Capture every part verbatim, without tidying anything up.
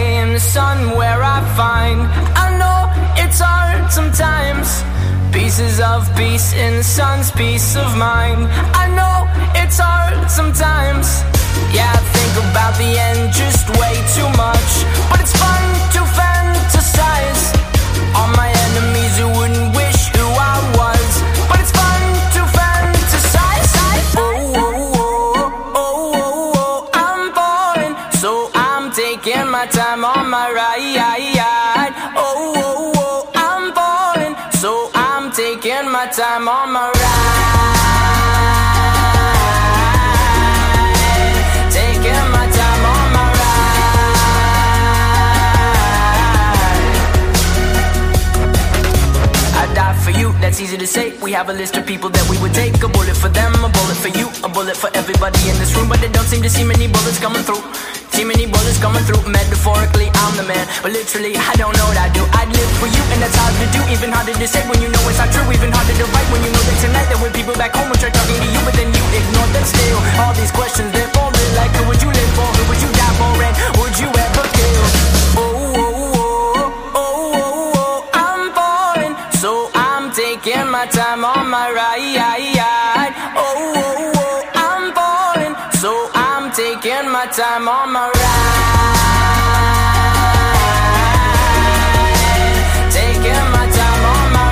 stay in the sun where I find. I know it's hard sometimes. Pieces of peace in the sun's peace of mind. I know it's hard sometimes. Yeah, I think about the end just way too much, but it's fun to fantasize on my enemies who wouldn't wish who I was. But it's fun to fantasize. Oh, oh, oh, oh, oh, oh, I'm falling, so I'm taking my time on my ride. Oh, oh, oh, I'm falling, so I'm taking my time on my ride. Taking my time on my ride. I die for you, that's easy to say. We have a list of people that we would take. A bullet for them, a bullet for you, a bullet for everybody in this room. But they don't seem to see many bullets coming through. See many bullets coming through. Metaphorically, I'm the man, but literally, I don't know what I do. I'd live for you, and that's hard to do. Even harder to say when you know it's not true. Even harder to write when you know that tonight there were people back home who tried talking to you, but then you ignored them still. All these questions, they're falling like, who would you live for? Who would you die for? And would you ever kill? Oh, oh, oh, oh, oh, oh, I'm falling, so I'm taking my time on my ride. Oh, oh, oh, I'm falling, so I'm taking my time on my ride. Taking my time on my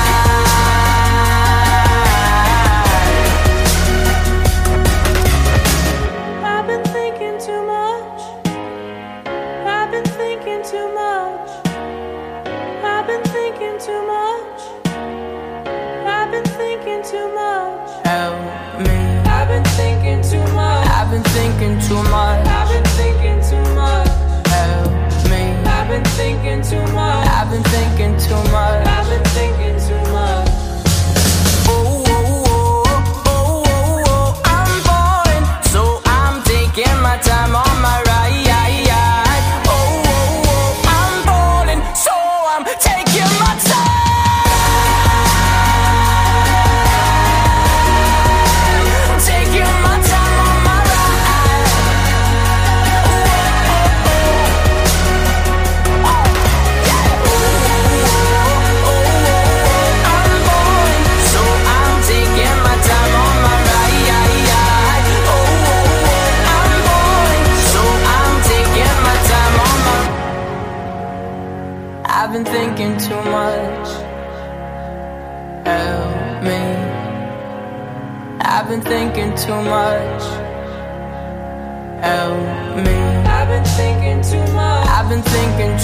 ride. I've been thinking too much. I've been thinking too much. I've been thinking too much. I've been thinking too much. Help me. I've been thinking too much. I've been thinking too much. I've been thinking too much. Help me. I've been thinking too much. I've been thinking too much. I've been thinking too much. Oh, oh, oh, oh, oh, oh, I'm falling, so I'm taking my time on my ride. Oh, oh, oh, I'm falling, so I'm taking my time. Taking my time on my ride. Oh, oh, oh, oh, yeah. Oh, oh, oh, I'm falling, so I'm taking my time on my ride. Oh, oh, oh, I'm falling, so I'm taking my time on my. I've been thinking too much. Help me. I've been thinking too much. Help me. I've been thinking too much. I've been thinking